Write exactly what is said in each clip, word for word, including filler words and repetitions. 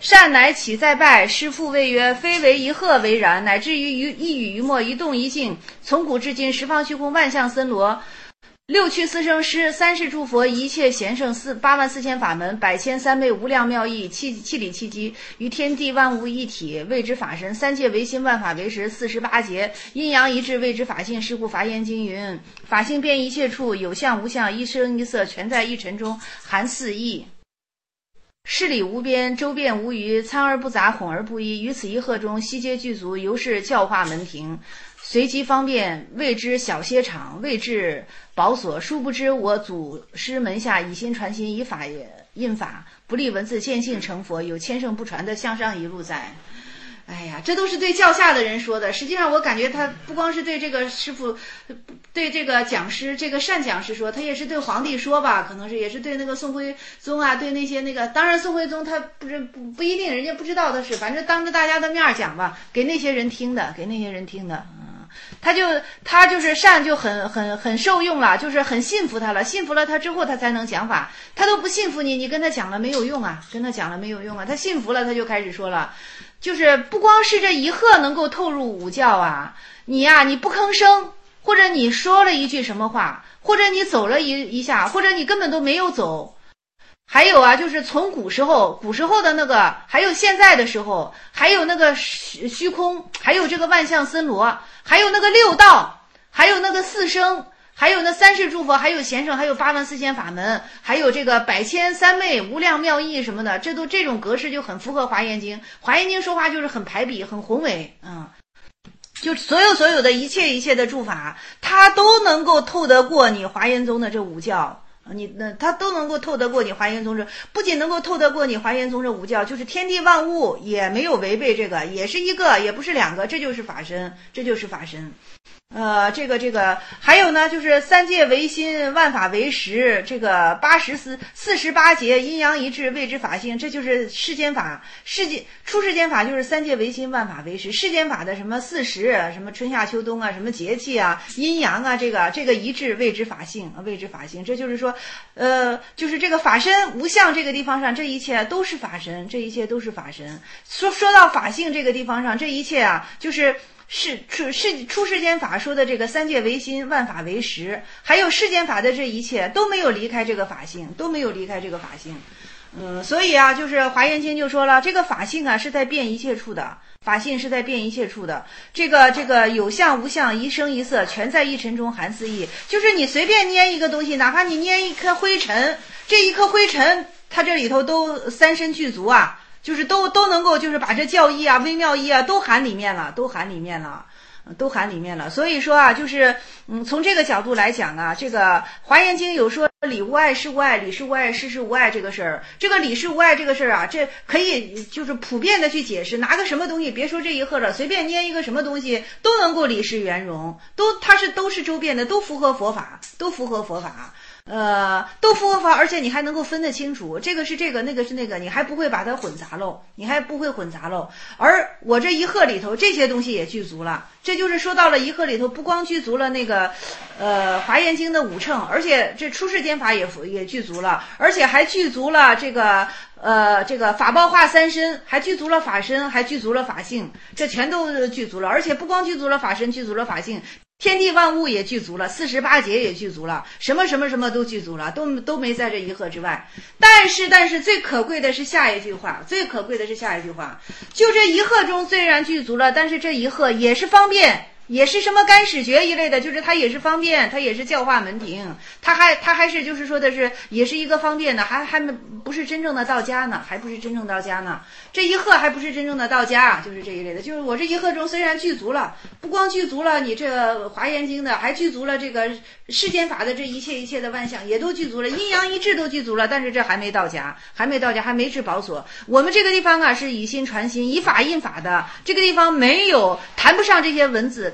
善乃起再拜，师父谓曰：非为一鹤为然，乃至于一语一默，一动一静，从古至今，十方虚空万象森罗，六趣四生师，三世诸佛，一切贤圣，四八万四千法门，百千三昧无量妙义，气气理气机，于天地万物一体，谓之法身。三界唯心，万法唯识，四十八节，阴阳一致，谓之法性。是故华严经云：法性遍一切处，有相无相，一声一色，全在一尘中，含四义。事理无边，周遍无余，参而不杂，混而不一。于此一鹤中，悉皆具足，由是教化门庭。随机方便，谓之小歇场，谓之宝所。殊不知我祖师门下以心传心，以法印法，不立文字，见性成佛，有千圣不传的向上一路在。哎呀，这都是对教下的人说的。实际上我感觉他不光是对这个师傅，对这个讲师，这个单讲师说，他也是对皇帝说吧，可能是也是对那个宋徽宗啊，对那些那个，当然宋徽宗他不是不不一定，人家不知道的是，反正当着大家的面讲吧，给那些人听的，给那些人听的。嗯，他就他就是单就很很很受用了，就是很信服他了，信服了他之后他才能讲法，他都不信服你，你跟他讲了没有用啊，跟他讲了没有用啊，他信服了他就开始说了。就是不光是这一鹤能够透入五教啊，你呀、啊、你不吭声，或者你说了一句什么话，或者你走了一一下，或者你根本都没有走。还有啊，就是从古时候古时候的那个，还有现在的时候，还有那个虚虚空，还有这个万象森罗，还有那个六道，还有那个四生，还有那三世诸佛，还有贤圣，还有八万四千法门，还有这个百千三昧无量妙义什么的，这都这种格式就很符合华严经。华严经说话就是很排比，很宏伟，嗯，就所有所有的一切一切的诸法，它都能够透得过你华严宗的这五教。你那他都能够透得过你华严宗这，不仅能够透得过你华严宗这五教，就是天地万物也没有违背这个，也是一个，也不是两个，这就是法身，这就是法身。呃，这个这个还有呢，就是三界唯心，万法唯识，这个八十四四十八节，阴阳一致，谓之法性，这就是世间法。世界出世间法就是三界唯心，万法唯识。世间法的什么四时，什么春夏秋冬啊，什么节气啊，阴阳啊，这个这个一致，谓之法性，谓之法性。这就是说，呃，就是这个法身无相这个地方上，这一切都是法身，这一切都是法身。说说到法性这个地方上，这一切啊，就是是出世出世间法说的这个三界唯心，万法唯识，还有世间法的这一切都没有离开这个法性，都没有离开这个法性。嗯，所以啊，就是华严经就说了，这个法性啊是在变一切处的，法性是在变一切处的。这个这个有相无相，一声一色，全在一尘中含四义。就是你随便捏一个东西，哪怕你捏一颗灰尘，这一颗灰尘，它这里头都三身具足啊。就是都都能够就是把这教义啊、微妙义啊都含里面了，都含里面了，都含里面了。所以说啊，就是嗯，从这个角度来讲啊，这个华严经有说理无碍，事无碍，理事无碍，事事无碍这个事儿。这个理事无碍这个事儿啊，这可以就是普遍的去解释，拿个什么东西，别说这一鹤了，随便捏一个什么东西都能够理事圆融，都它是都是周遍的，都符合佛法，都符合佛法。呃，都符合法，而且你还能够分得清楚，这个是这个，那个是那个，你还不会把它混杂喽，你还不会混杂喽。而我这一鹤里头这些东西也具足了，这就是说到了一鹤里头，不光具足了那个呃华严经的五乘，而且这出世间法也也具足了，而且还具足了这个呃这个法报化三身，还具足了法身，还具足了法性，这全都具足了，而且不光具足了法身，具足了法性。天地万物也具足了，四十八节也具足了，什么什么什么都具足了，都都没在这一鹤之外。但是，但是最可贵的是下一句话，最可贵的是下一句话，就这一鹤中虽然具足了，但是这一鹤也是方便，也是什么干始觉一类的，就是它也是方便，它也是教化门庭，它还它还是就是说的是也是一个方便的，还还不是真正的到家呢，还不是真正到家呢。这一鹤还不是真正的到家，就是这一类的。就是我这一鹤中虽然具足了，不光具足了你这华严经的，还具足了这个世间法的这一切一切的万象，也都具足了，阴阳一致都具足了，但是这还没到家，还没到家，还没至宝所。我们这个地方啊是以心传心，以法印法的，这个地方没有谈不上这些文字。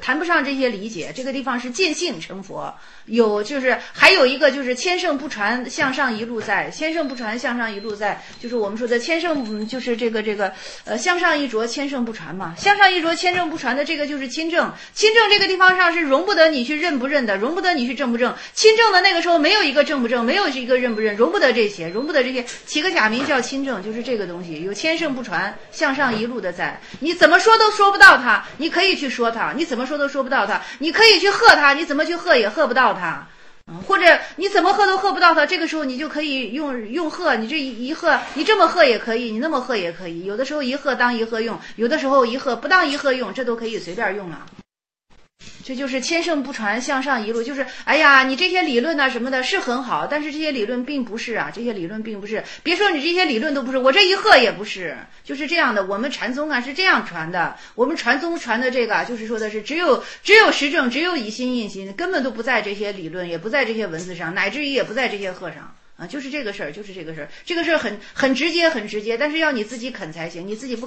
谈不上这些理解，这个地方是见性成佛。有就是还有一个就是千圣不传，向上一路在，千圣不传，向上一路在，就是我们说的千圣，就是这个这个呃向上一着，千圣不传嘛。向上一着，千圣不传的这个就是亲政，亲政这个地方上是容不得你去认不认的，容不得你去正不正。亲政的那个时候没有一个正不正，没有一个认不认，容不得这些，容不得这些。起个假名叫亲政，就是这个东西，有千圣不传，向上一路的在。你怎么说都说不到他，你可以去说他，你怎么说都说不到他，你可以去喝他，你怎么去喝也喝不到他。或者你怎么喝都喝不到它，这个时候你就可以用用喝，你这一喝，你这么喝也可以，你那么喝也可以，有的时候一喝当一喝用，有的时候一喝不当一喝用，这都可以随便用啊。这就是千圣不传，向上一路，就是哎呀，你这些理论啊什么的是很好，但是这些理论并不是啊，这些理论并不是，别说你这些理论都不是，我这一喝也不是，就是这样的。我们禅宗啊是这样传的，我们传宗传的这个就是说的是只有只有实证，只有以心印心，根本都不在这些理论，也不在这些文字上，乃至于也不在这些课上。啊，就是这个事儿，就是这个事儿，这个事儿很很直接，很直接，但是要你自己肯才行，你自己不